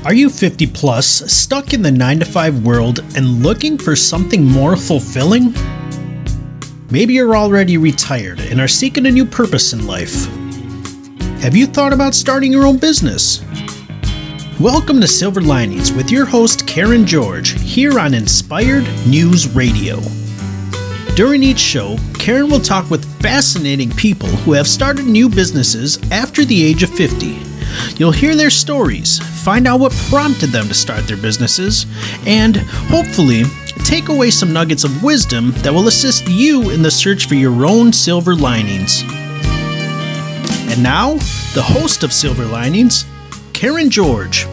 Are you 50 plus, stuck in the 9 to 5 world, and looking for something more fulfilling? Maybe you're already retired and are seeking a new purpose in life. Have you thought about starting your own business? Welcome to Silver Linings with your host Karen George here on Inspired News Radio. During each show, Karen will talk with fascinating people who have started new businesses after the age of 50. You'll hear their stories, find out what prompted them to start their businesses, and hopefully take away some nuggets of wisdom that will assist you in the search for your own silver linings. And now, the host of Silver Linings, Karen George.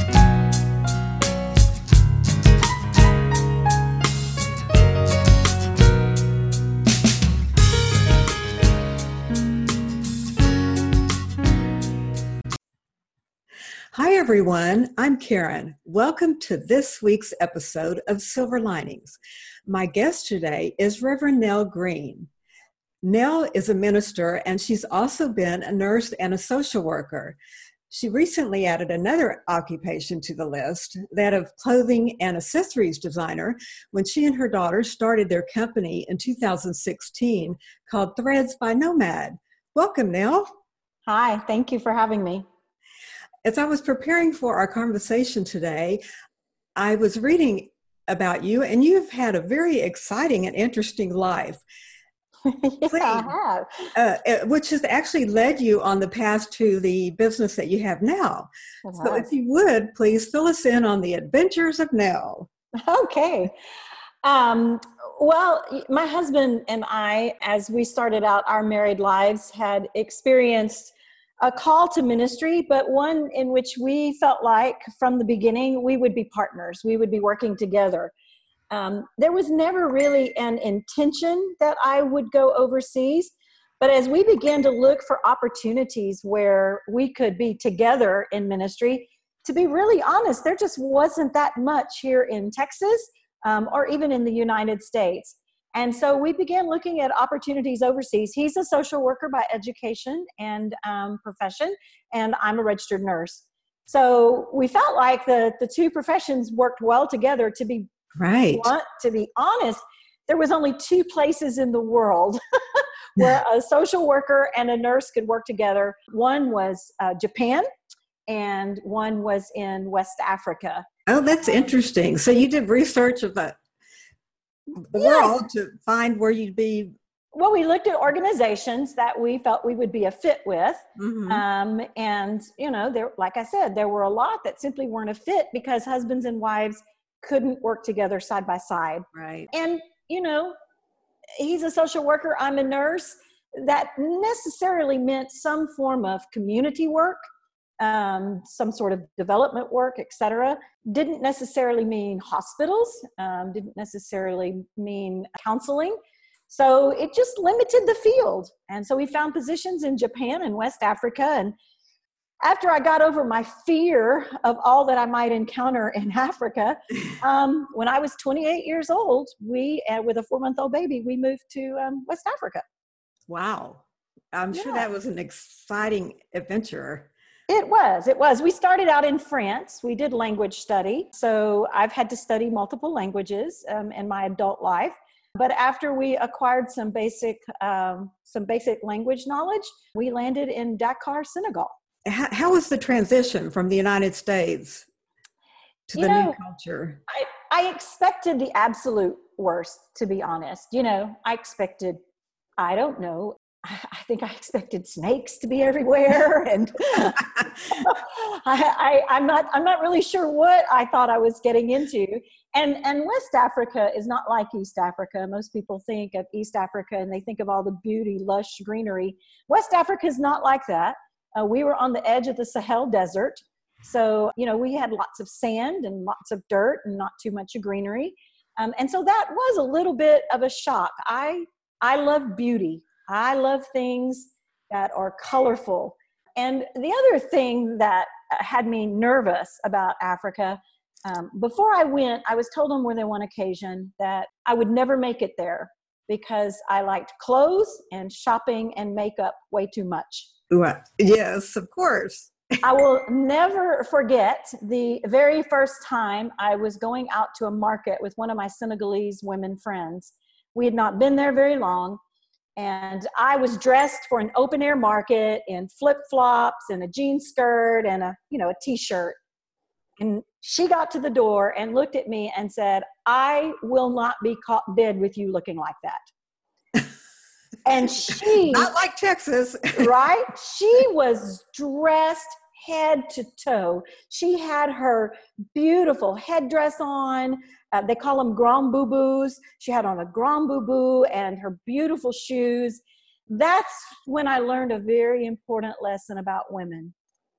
Hi, everyone. I'm Karen. Welcome to this week's episode of Silver Linings. My guest today is Reverend Nell Green. Nell is a minister, and she's also been a nurse and a social worker. She recently added another occupation to the list, that of clothing and accessories designer, when she and her daughter started their company in 2016 called Threads by Nomad. Welcome, Nell. Hi, thank you for having me. As I was preparing for our conversation today, I was reading about you, and you've had a very exciting and interesting life. I have. Which has actually led you on the path to the business that you have now. So if you would, please fill us in on the adventures of Nell. Okay. Well, my husband and I, as we started out our married lives, had experienced a call to ministry, but one in which we felt like from the beginning we would be partners. We would be working together. There was never really an intention that I would go overseas, but as we began to look for opportunities where we could be together in ministry, to be really honest, there just wasn't that much here in Texas or even in the United States. And so we began looking at opportunities overseas. He's a social worker by education and profession, and I'm a registered nurse. So we felt like the two professions worked well together. To be blunt, to be honest, there was only two places in the world where a social worker and a nurse could work together. One was Japan, and one was in West Africa. Oh, that's interesting. So you did research of the world to find where you'd be. Well, we looked at organizations that we felt we would be a fit with. Mm-hmm. And, you know, there, like I said, there were a lot that simply weren't a fit because husbands and wives couldn't work together side by side. Right. And, you know, he's a social worker, I'm a nurse. That necessarily meant some form of community work, some sort of development work, etc. Didn't necessarily mean hospitals, didn't necessarily mean counseling. So it just limited the field. And so we found positions in Japan and West Africa. And after I got over my fear of all that I might encounter in Africa, when I was 28 years old, we, with a 4-month-old baby, we moved to West Africa. Wow. I'm sure that was an exciting adventure. It was. We started out in France. We did language study. So I've had to study multiple languages in my adult life. But after we acquired some basic language knowledge, we landed in Dakar, Senegal. How was the transition from the United States to the new culture? I expected the absolute worst, to be honest. You know, I expected, I don't know, I think I expected snakes to be everywhere, and I'm not really sure what I thought I was getting into. And West Africa is not like East Africa. Most people think of East Africa and they think of all the beauty, lush greenery. West Africa is not like that. We were on the edge of the Sahel Desert, so you know we had lots of sand and lots of dirt and not too much greenery, and so that was a little bit of a shock. I love beauty. I love things that are colorful. And the other thing that had me nervous about Africa, before I went, I was told on more than one occasion that I would never make it there because I liked clothes and shopping and makeup way too much. Yes, of course. I will never forget the very first time I was going out to a market with one of my Senegalese women friends. We had not been there very long, and I was dressed for an open air market in flip-flops and a jean skirt and a t-shirt. And she got to the door and looked at me and said, "I will not be caught dead with you looking like that." And she, not like Texas, right? She was dressed head to toe. She had her beautiful headdress on. They call them grand boubous. She had on a grand boubou and her beautiful shoes. That's when I learned a very important lesson about women.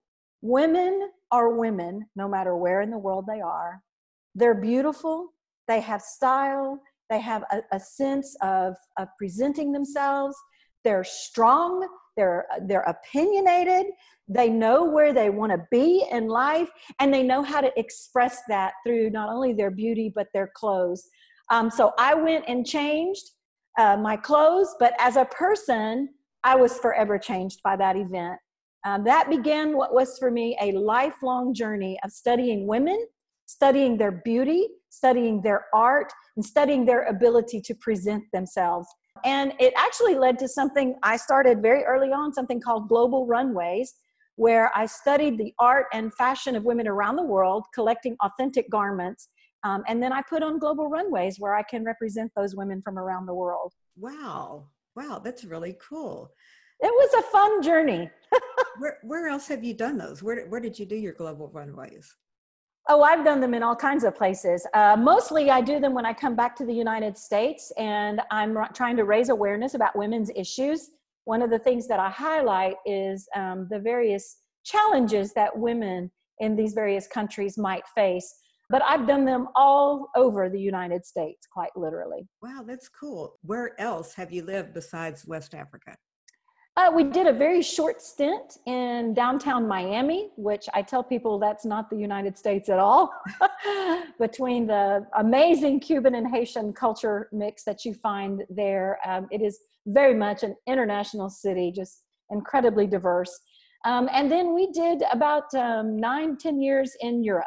Women are women, no matter where in the world they are. They're beautiful. They have style. They have a sense of presenting themselves. They're strong. They're opinionated. They know where they want to be in life, and they know how to express that through not only their beauty, but their clothes. So I went and changed my clothes, but as a person, I was forever changed by that event. That began what was for me a lifelong journey of studying women, studying their beauty, studying their art, and studying their ability to present themselves. And it actually led to something I started very early on, something called Global Runways, where I studied the art and fashion of women around the world, collecting authentic garments. And then I put on Global Runways where I can represent those women from around the world. Wow. That's really cool. It was a fun journey. Where else have you done those? Where did you do your Global Runways? Oh, I've done them in all kinds of places. Mostly I do them when I come back to the United States and I'm trying to raise awareness about women's issues. One of the things that I highlight is the various challenges that women in these various countries might face. But I've done them all over the United States, quite literally. Wow, that's cool. Where else have you lived besides West Africa? We did a very short stint in downtown Miami, which I tell people that's not the United States at all. Between the amazing Cuban and Haitian culture mix that you find there, it is very much an international city, just incredibly diverse. And then we did about 9-10 years in Europe.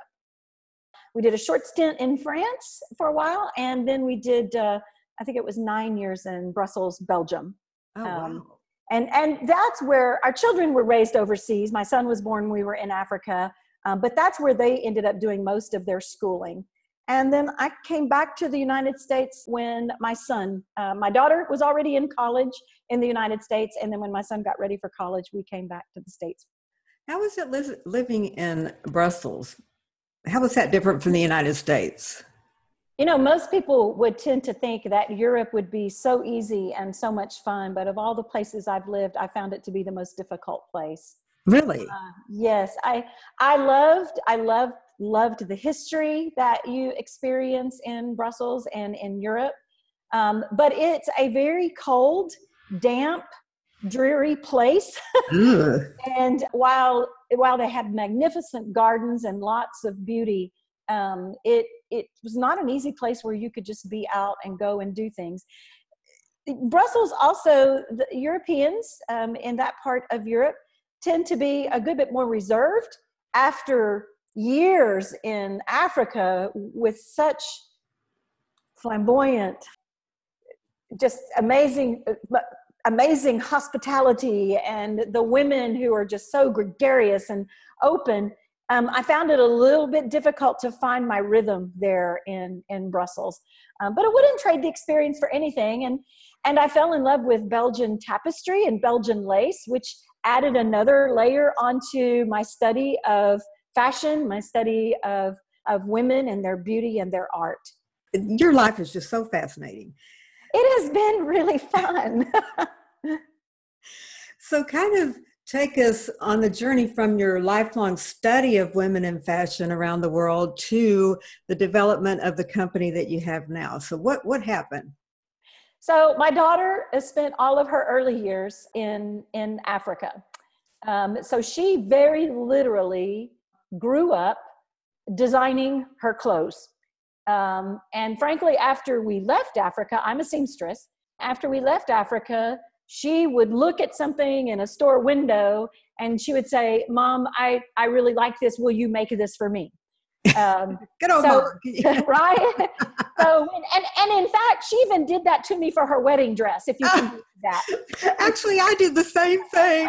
We did a short stint in France for a while, and then we did, I think it was 9 years in Brussels, Belgium. Oh, wow. And that's where our children were raised overseas. My son was born when we were in Africa, but that's where they ended up doing most of their schooling. And then I came back to the United States when my daughter was already in college in the United States. And then when my son got ready for college, we came back to the States. How was it living in Brussels? How was that different from the United States? You know, most people would tend to think that Europe would be so easy and so much fun, but of all the places I've lived, I found it to be the most difficult place. Really? Yes, I loved the history that you experience in Brussels and in Europe, but it's a very cold, damp, dreary place. And while they have magnificent gardens and lots of beauty, it was not an easy place where you could just be out and go and do things. Brussels also, the Europeans in that part of Europe tend to be a good bit more reserved after years in Africa with such flamboyant, just amazing hospitality, and the women who are just so gregarious and open. I found it a little bit difficult to find my rhythm there in Brussels, but I wouldn't trade the experience for anything. And I fell in love with Belgian tapestry and Belgian lace, which added another layer onto my study of fashion, my study of women and their beauty and their art. Your life is just so fascinating. It has been really fun. So kind of take us on the journey from your lifelong study of women in fashion around the world to the development of the company that you have now. So what happened? So my daughter has spent all of her early years in Africa. So she very literally grew up designing her clothes. And frankly, after we left Africa, I'm a seamstress. After we left Africa, she would look at something in a store window and she would say, Mom, I really like this. Will you make this for me? Good old so, Mom. Right? So, and in fact, she even did that to me for her wedding dress, if you can do that. Actually, I did the same thing.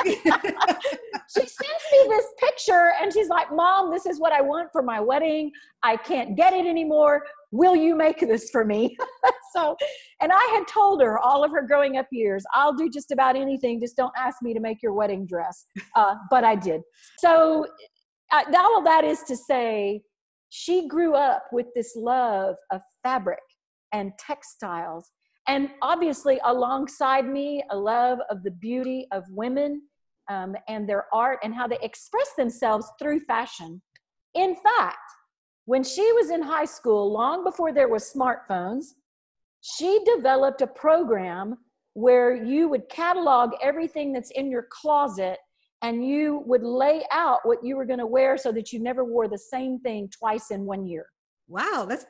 She sends me this picture and she's like, Mom, this is what I want for my wedding. I can't get it anymore. Will you make this for me? So, and I had told her all of her growing up years, I'll do just about anything. Just don't ask me to make your wedding dress. But I did. So all of that is to say, she grew up with this love of fabric and textiles. And obviously alongside me, a love of the beauty of women and their art and how they express themselves through fashion. In fact, when she was in high school, long before there were smartphones, she developed a program where you would catalog everything that's in your closet and you would lay out what you were going to wear so that you never wore the same thing twice in 1 year. Wow, that's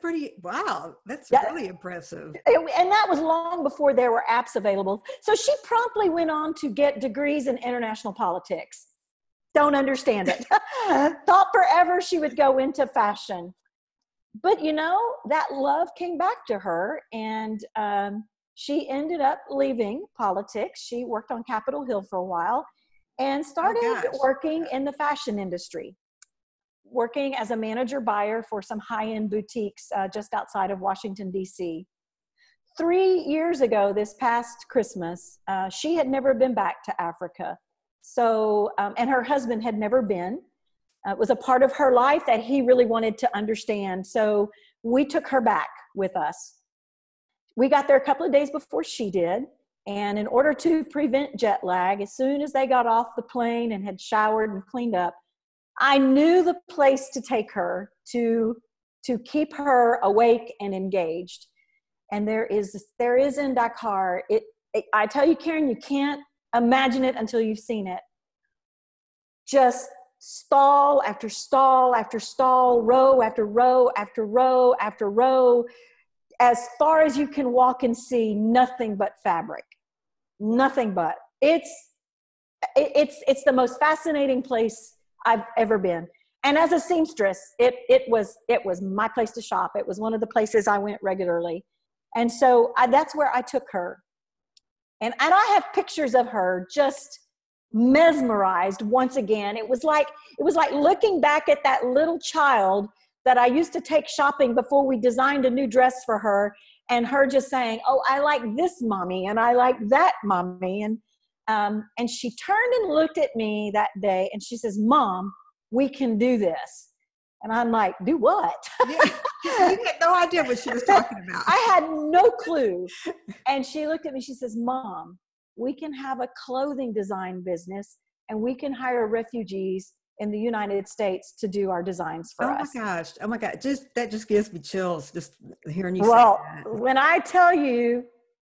really impressive. And that was long before there were apps available. So she promptly went on to get degrees in international politics. Don't understand it. Thought forever she would go into fashion. But you know, that love came back to her, and she ended up leaving politics. She worked on Capitol Hill for a while and started working in the fashion industry, working as a manager buyer for some high-end boutiques just outside of Washington, D.C. 3 years ago, this past Christmas, she had never been back to Africa. So, and her husband had never been. It was a part of her life that he really wanted to understand. So we took her back with us. We got there a couple of days before she did. And in order to prevent jet lag, as soon as they got off the plane and had showered and cleaned up, I knew the place to take her to keep her awake and engaged. And there is in Dakar, I tell you, Karen, you can't imagine it until you've seen it. Just stall after stall after stall, row after row after row after row, as far as you can walk and see, nothing but fabric. Nothing but. It's the most fascinating place I've ever been. And as a seamstress, it was my place to shop. It was one of the places I went regularly. And so that's where I took her. And I have pictures of her just mesmerized once again. It was like looking back at that little child that I used to take shopping before we designed a new dress for her, and her just saying, oh, I like this, Mommy, and I like that, Mommy. And she turned and looked at me that day and she says, Mom, we can do this. And I'm like, do what? Yeah. You had no idea what she was talking about. I had no clue. And she looked at me, she says, Mom, we can have a clothing design business and we can hire refugees in the United States to do our designs for us. Oh my gosh. That just gives me chills just hearing you say that. When I tell you,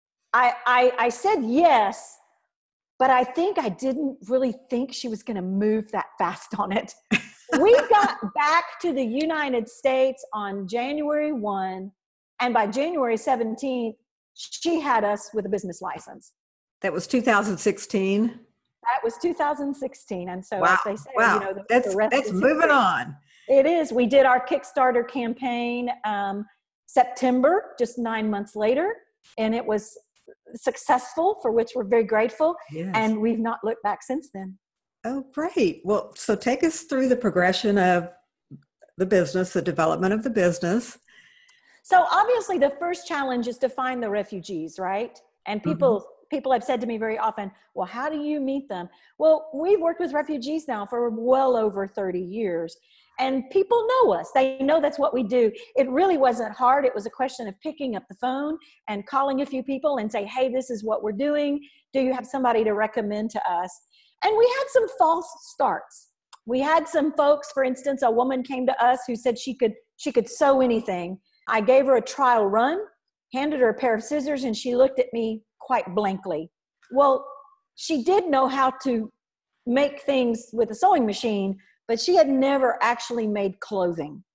I said yes, but I think I didn't really think she was going to move that fast on it. We got back to the United States on January 1, and by January 17th, she had us with a business license. That was 2016? That was 2016. And so, wow. As they say, wow. you know, that's moving on. It is. We did our Kickstarter campaign September, just 9 months later, and it was successful, for which we're very grateful. Yes. And we've not looked back since then. Oh, great. Well, so take us through the progression of the business, the development of the business. So obviously the first challenge is to find the refugees, right? And people have said to me very often, well, how do you meet them? Well, we've worked with refugees now for well over 30 years. And people know us. They know that's what we do. It really wasn't hard. It was a question of picking up the phone and calling a few people and say, hey, this is what we're doing. Do you have somebody to recommend to us? And we had some false starts. We had some folks, for instance, a woman came to us who said she could sew anything. I gave her a trial run, handed her a pair of scissors, and she looked at me quite blankly. Well, she did know how to make things with a sewing machine, but she had never actually made clothing.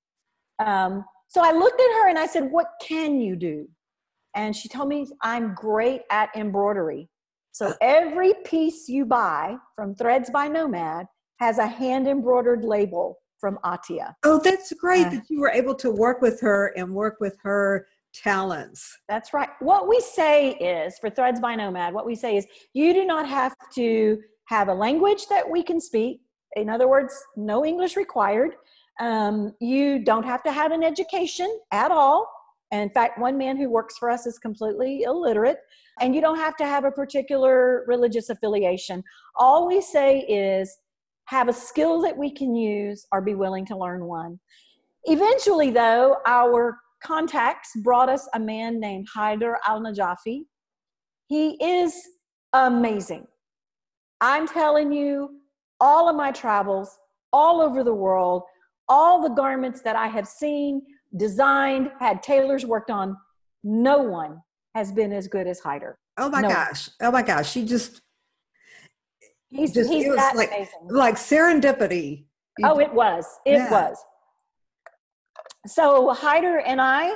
So I looked at her and I said, what can you do? And she told me, I'm great at embroidery. So every piece you buy from Threads by Nomad has a hand embroidered label from Atia. Oh, that's great that you were able to work with her and work with her talents. That's right. What we say is, for Threads by Nomad, what we say is you do not have to have a language that we can speak. In other words, no English required. You don't have to have an education at all. And in fact, one man who works for us is completely illiterate. And you don't have to have a particular religious affiliation. All we say is have a skill that we can use or be willing to learn one. Eventually, though, our contacts brought us a man named Haider Al-Najafi. He is amazing. I'm telling you, all of my travels all over the world, all the garments that I have seen, designed, had tailors worked on, no one has been as good as Haider. Oh my gosh. Oh my gosh. He's it was that like, amazing. Like serendipity. It was. It was. So Haider and I,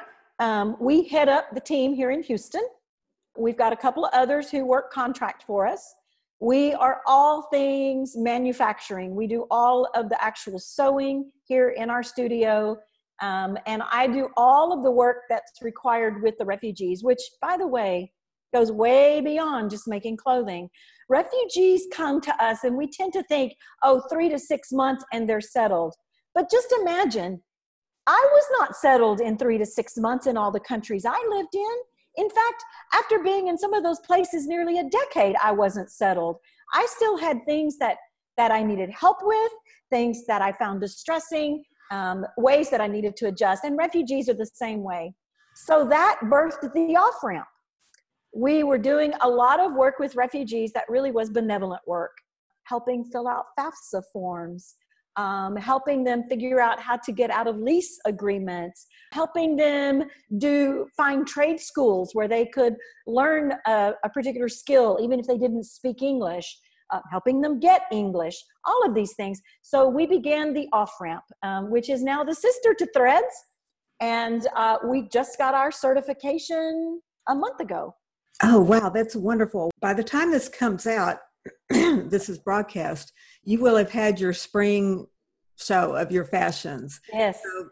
we head up the team here in Houston. We've got a couple of others who work contract for us. We are all things manufacturing. We do all of the actual sewing here in our studio. And I do all of the work that's required with the refugees, which, by the way, goes way beyond just making clothing. Refugees come to us and we tend to think, 3 to 6 months and they're settled. But just imagine, I was not settled in 3 to 6 months in all the countries I lived in. In fact, after being in some of those places nearly a decade, I wasn't settled. I still had things that I needed help with, things that I found distressing, ways that I needed to adjust. And refugees are the same way. So that birthed the off-ramp. We were doing a lot of work with refugees that really was benevolent work, helping fill out FAFSA forms, helping them figure out how to get out of lease agreements, helping them find trade schools where they could learn a particular skill, even if they didn't speak English, helping them get English, all of these things. So we began the off-ramp, which is now the sister to Threads. And we just got our certification a month ago. Oh, wow. That's wonderful. By the time this comes out, this is broadcast, you will have had your spring show of your fashions. Yes. So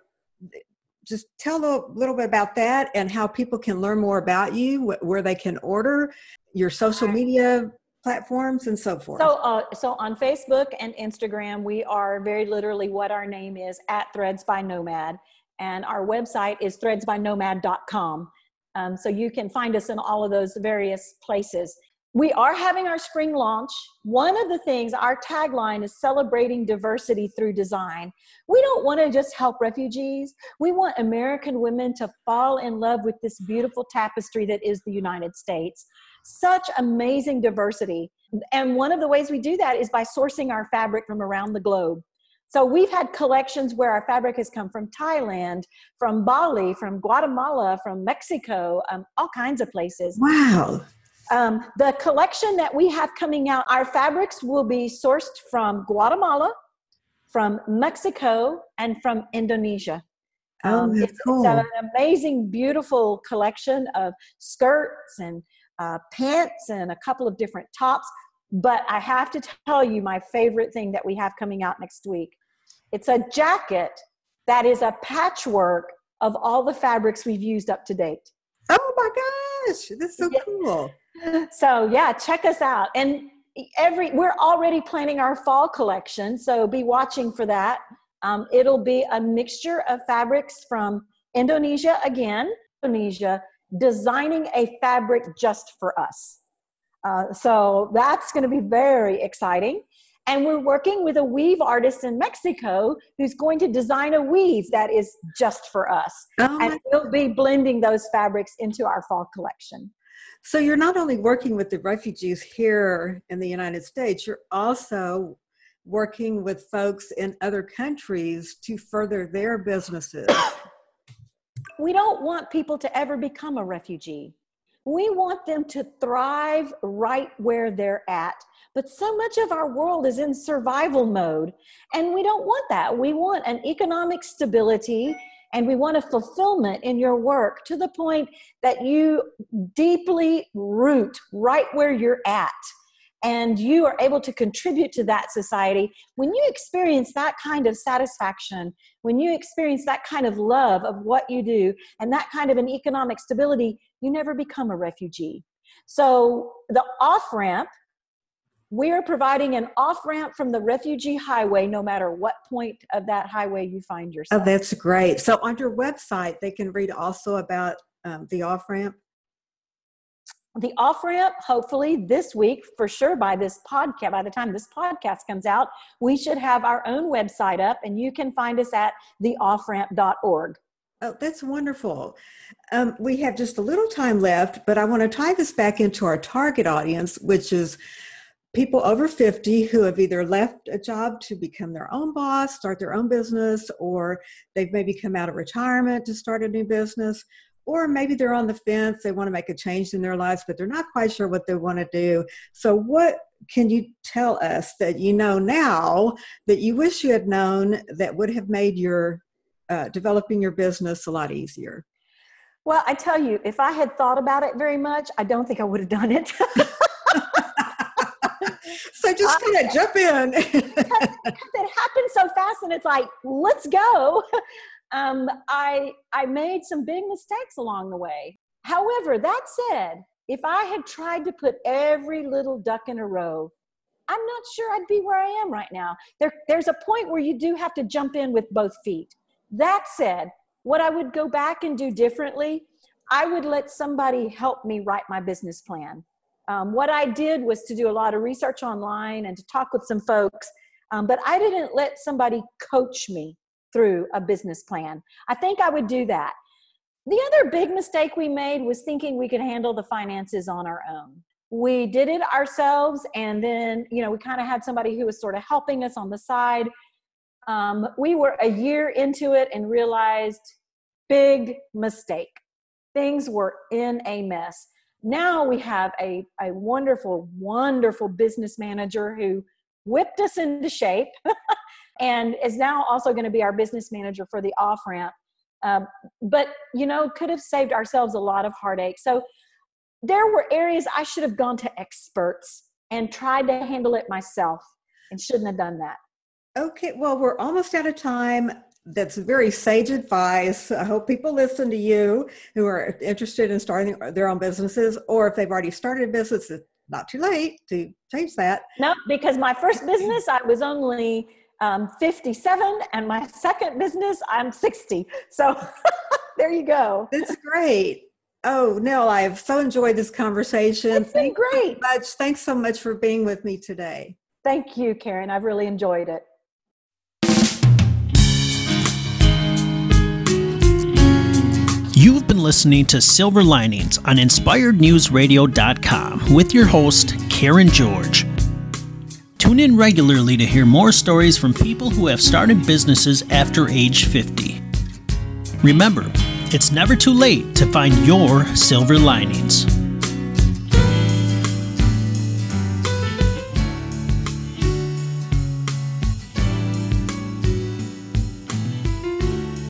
just tell a little bit about that and how people can learn more about you, where they can order, your social media platforms and so forth. So on Facebook and Instagram, we are very literally what our name is, @Threads by Nomad. And our website is threadsbynomad.com. So you can find us in all of those various places. We are having our spring launch. One of the things, our tagline is celebrating diversity through design. We don't want to just help refugees. We want American women to fall in love with this beautiful tapestry that is the United States. Such amazing diversity. And one of the ways we do that is by sourcing our fabric from around the globe. So we've had collections where our fabric has come from Thailand, from Bali, from Guatemala, from Mexico, all kinds of places. Wow. The collection that we have coming out, our fabrics will be sourced from Guatemala, from Mexico, and from Indonesia. That's cool. It's an amazing, beautiful collection of skirts and pants and a couple of different tops. But I have to tell you my favorite thing that we have coming out next week. It's a jacket that is a patchwork of all the fabrics we've used up to date. Oh my gosh, that's so cool. So yeah, check us out. And we're already planning our fall collection, so be watching for that. It'll be a mixture of fabrics from Indonesia, designing a fabric just for us. So that's going to be very exciting. And we're working with a weave artist in Mexico who's going to design a weave that is just for us. And we'll be blending those fabrics into our fall collection. So you're not only working with the refugees here in the United States, you're also working with folks in other countries to further their businesses. We don't want people to ever become a refugee. We want them to thrive right where they're at. But so much of our world is in survival mode, and we don't want that. We want an economic stability And we want a fulfillment in your work to the point that you deeply root right where you're at. And you are able to contribute to that society. When you experience that kind of satisfaction, when you experience that kind of love of what you do, and that kind of an economic stability, you never become a refugee. So the off-ramp, we're providing an off-ramp from the refugee highway, no matter what point of that highway you find yourself. Oh, that's great. So on your website, they can read also about the off-ramp. The off-ramp, hopefully this week, for sure by the time this podcast comes out, we should have our own website up, and you can find us at theofframp.org. Oh, that's wonderful. We have just a little time left, but I want to tie this back into our target audience, which is people over 50 who have either left a job to become their own boss, start their own business, or they've maybe come out of retirement to start a new business. Or maybe they're on the fence, they want to make a change in their lives, but they're not quite sure what they want to do. So what can you tell us that you know now that you wish you had known that would have made your developing your business a lot easier? Well, I tell you, if I had thought about it very much, I don't think I would have done it. So just kind of jump in. because it happened so fast, and it's like, let's go. I made some big mistakes along the way. However, that said, if I had tried to put every little duck in a row, I'm not sure I'd be where I am right now. There's a point where you do have to jump in with both feet. That said, what I would go back and do differently, I would let somebody help me write my business plan. What I did was to do a lot of research online and to talk with some folks, but I didn't let somebody coach me through a business plan. I think I would do that. The other big mistake we made was thinking we could handle the finances on our own. We did it ourselves, and then, we kind of had somebody who was sort of helping us on the side. We were a year into it and realized, big mistake. Things were in a mess. Now we have a wonderful, wonderful business manager who whipped us into shape and is now also going to be our business manager for the off-ramp. But, could have saved ourselves a lot of heartache. So there were areas I should have gone to experts and tried to handle it myself, and shouldn't have done that. Okay, well, we're almost out of time. That's very sage advice. I hope people listen to you who are interested in starting their own businesses, or if they've already started a business, it's not too late to change that. No, because my first business, I was only 57, and my second business, I'm 60. So there you go. That's great. Oh, Nell, I've so enjoyed this conversation. It's been great. Thanks so much for being with me today. Thank you, Karen. I've really enjoyed it. You've been listening to Silver Linings on InspiredNewsRadio.com with your host, Karen George. Tune in regularly to hear more stories from people who have started businesses after age 50. Remember, it's never too late to find your silver linings.